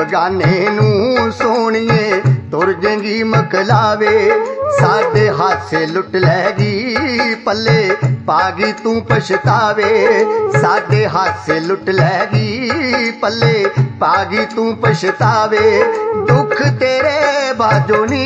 बगाने नूं सोहणीए तुर जंगी मकलावे साडे हासे लुट लैगी पल्ले पागी तू पछतावे साडे हासे लुट लैगी पल्ले पागी तू पछतावे दुख तेरे बाजो नी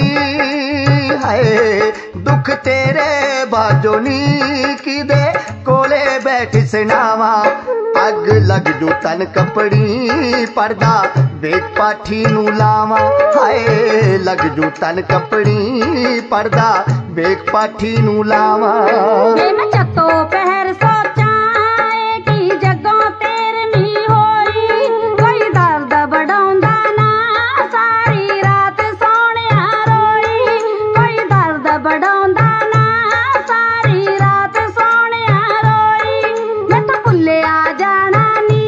है दुख तेरे बाजो नी किदे कोले बैठ सुनावा अग लग जू तन कपड़ी पड़दा वेख पाठी नू लावा हाय लग जू तन कपड़ी पड़दा वेख पाठी नू लावा मैं चतो पहर सोचा कि जगों तेरे मी होई कोई दर्द बढ़ाउंदा ना सारी रात सोहणिया रोई कोई दर्द बढ़ाउंदा ना सारी रात सोहणिया रोई मैं तो भुल्ले आ जाना नी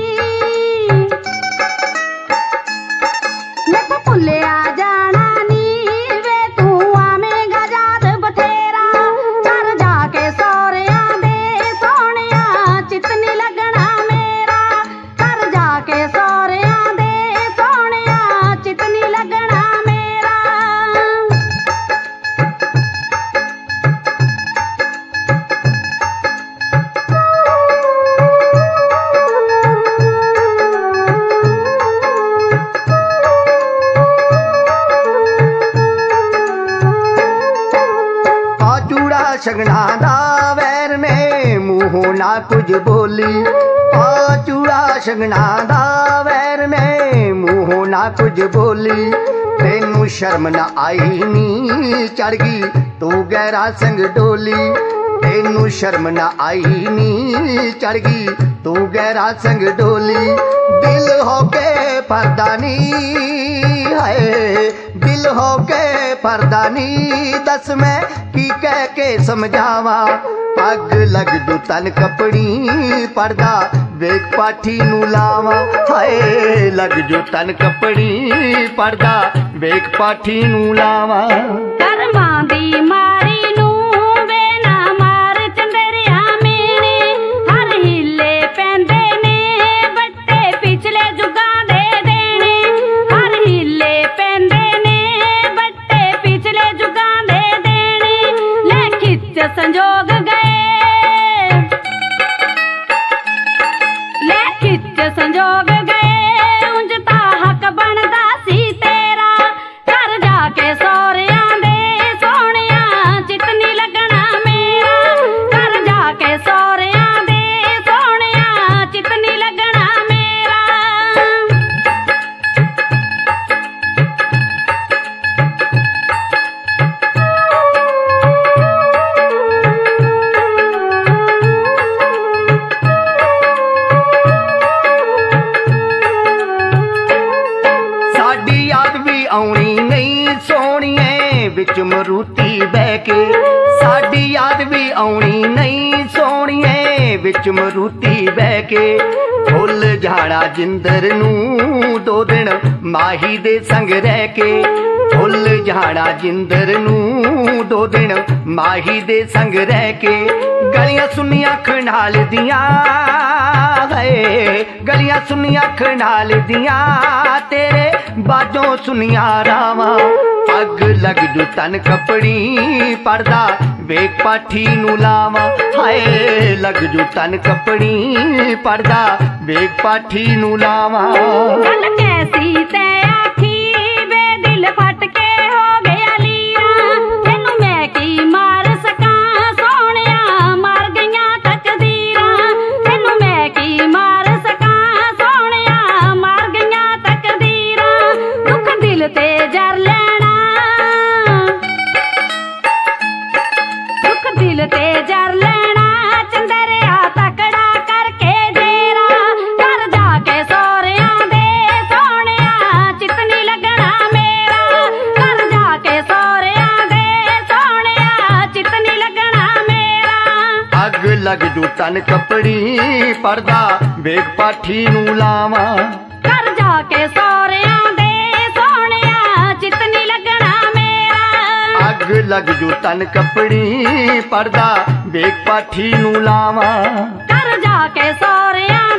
मैं तो भुल्ले आ जाना नी वे तू आवेंगा याद बथेरा घर जाके सौरिया दे सोहणिया चित नी लगना मेरा घर जाके सौरिया दे सोहणिया चित नी लगना मेरा चूड़ा शगना दा वैर ने मूहों ना कुछ बोली चूड़ा शगना दा वैर ने मूहों ना कुछ बोली तेनू शर्म न आई नी चढ़ गई तू गहरा संग डोली तेनू शर्म न आई नी चढ़ गई तू गहरा संग डोली दिल हो के परदानी है दिल हो के परदानी दस मैं की कह के समझावा अग लग जू तन कपड़ी पड़दा वेख पाठी नू लावा हाय लग जू तन कपड़ी पड़दा वेख पाठी नू लावा करमां दी मारी नू वे ना मार चंदरिया मेने हर हिले पैंदे ने बट्टे पिछले जुगां दे देने हर हिले पैंदे ने बट्टे पिछले जुगां दे देने ले खिच संजोग गए ले खिच संजोग गए उंज ता हक बनदा सी तेरा घर जाके सौरिया दे सोहणिया चित नी लगना मेरा घर जाके सौरिया दे सोहणिया चित नी लगना मेरा साडी याद भी आउणी नहीं सोहणीए विच मरूती बह के साडी याद भी आउणी नहीं सोहणीए विच मरूती बह के फुल झाड़ा जिंदर नू दो दिन माही दे संग रह के फुल झाड़ा जिंदर नू दो दिन माही दे संग रह के गलियां सुनियां खंडाल दियां गलियां सुनियां खंडाल दियां तेरे बाजों सुनियां रावां अग लग जू तन कपड़ी पड़दा वेख पाठी नू लावा हाय लग जू तन कपड़ी पड़दा वेख पाठी नू लावा गल कैसी तै आखी वे दिल फट के हो गया लीरा तेनू मैं की मार सकां सोहणिया मार गईयां तकदीरां तेनू मैं की मार सकां सोहणिया मार गईयां तकदीरां दुख दिल ते जर लेना दुख दिल ते जर लेना चंदरिया तकड़ा करके जेरा घर जाके सौरिया दे सोहणिया चित नी लगना मेरा घर जाके सौरिया दे सोहणिया चित नी लगना मेरा अग लग जू तन कपड़ी पड़दा वेख पाठी नू लावा घर जाके सौरिया दे सोहणिया चित नी लगना मेरा अग लग जू तन कपड़ी पड़दा वेख पाठी नू लावा घर जाके सौरिया